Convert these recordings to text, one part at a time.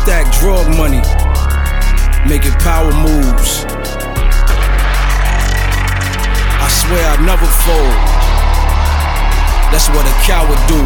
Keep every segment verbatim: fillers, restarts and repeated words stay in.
stack drug money, making power moves. I swear I never fold. That's what a coward do.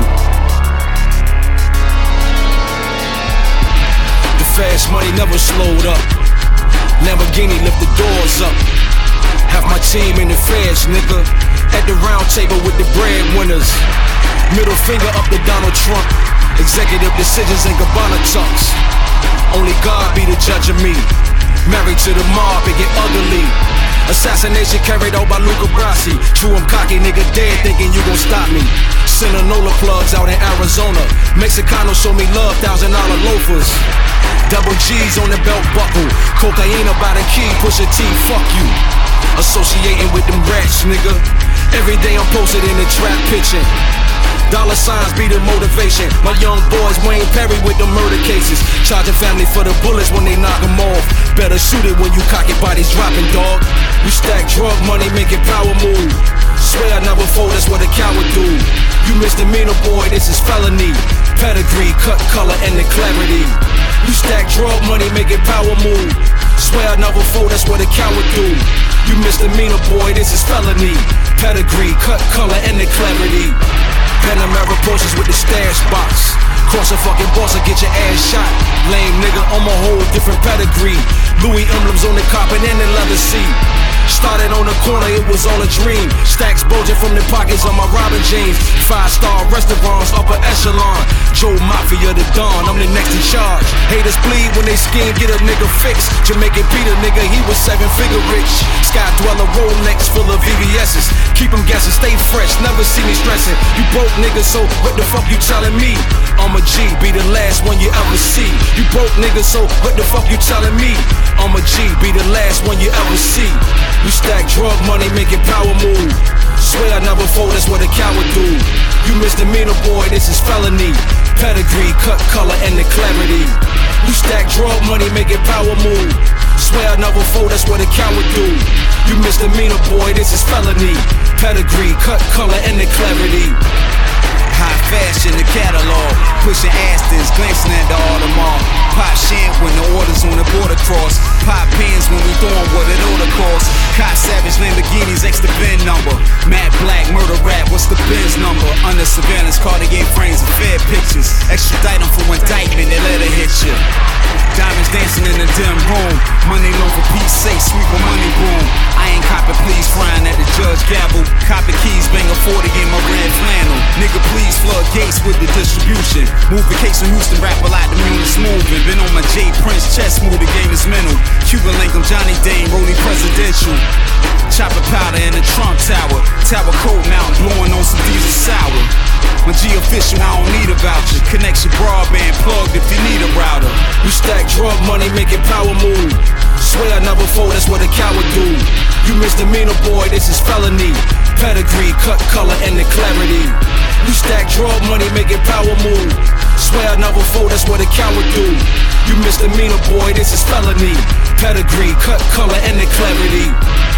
The fast money never slowed up. Lamborghini lift the doors up. Have my team in the feds, nigga. At the round table with the breadwinners. Middle finger up to Donald Trump. Executive decisions and Gabbana tucks. Only God be the judge of me. Married to the mob, it get ugly. Assassination carried out by Luca Brasi. True, I'm cocky, nigga dead thinking you gon' stop me. Sinaloa plugs out in Arizona. Mexicanos show me love, thousand dollar loafers. Double G's on the belt buckle. Cocaine by the key, Pusha T, fuck you. Associating with them rats, nigga. Every day I'm posted in the trap pitching. Dollar signs be the motivation. My young boys Wayne Perry with the murder cases. Charging family for the bullets when they knock them off. Better shoot it when you cock it, bodies dropping, dog. You stack drug money, making power move. Swear I never fold, that's what a coward do. You misdemeanor boy, this is felony. Pedigree, cut, color, and the clarity. You stack drug money, making power move. Swear I never fold, that's what a coward do. You misdemeanor boy, this is felony. Pedigree, cut, color, and the clarity. Panamera Porsches with the stash box. Cross a fucking boss or get your ass shot. Lame nigga on my whole different pedigree. Louis emblems on the carpet and the leather seat. Started on the corner, it was all a dream. Stacks bulging from the pockets of my Robin jeans. Five star restaurants, upper echelon. Joe Mafia the Don, I'm the next in charge. Haters bleed when they scheme, get a nigga fixed. Jamaican Peter nigga, he was seven figure rich. Sky Dweller Rolex full of V V S's. Keep them guessing, stay fresh, never see me stressing. You broke niggas, so what the fuck you telling me? I'm a G, be the last one you ever see. You broke niggas, so what the fuck you telling me? I'm a G, be the last one you ever see. You stack drug money, making power move. Swear I never fold, that's what a coward do. You misdemeanor boy, this is felony. Pedigree, cut, color, and the clarity. You stack drug money, making power move. Swear I never fold, that's what a coward do. You misdemeanor boy, this is felony. Pedigree, cut, color, and the clarity. High fashion, the catalog. Pushing Astons, glancing at the Audemars. Pop champ when the orders on the border cross. Pop pins when we throwin' what it oughta cost. Cot Savage, Lamborghinis, extra bin number. Matte Black, murder rap, what's the Benz number? Under surveillance, Cartier frames and fair pictures. Extradite them for indictment, they let it hit you. Diamonds dancing in the dim room. Money loan for Pete's sake, sweep a money broom. I ain't copping please, frying at the judge gavel. Copping keys, bang a forty in my red flannel. Nigga please flood gates with the distribution. Move the case in Houston, rap a lot, the music's moving. Been on my J Prince chest, move the game is mental. Cuban Lincoln, Johnny Dane, rolling presidential. Chopping powder in the Trump Tower. Tower coat mountain, blowing on some diesel sour. My G official, I don't need a voucher. Connection broadband plugged if you need a router. You stack drug money, making power move. Swear I never fold, that's what a coward do. You misdemeanor boy, this is felony. Pedigree, cut, color, and the clarity. You stack drug money, making power move. Swear I never fold, that's what a coward do. You misdemeanor boy, this is felony. Pedigree, cut, color, and the clarity.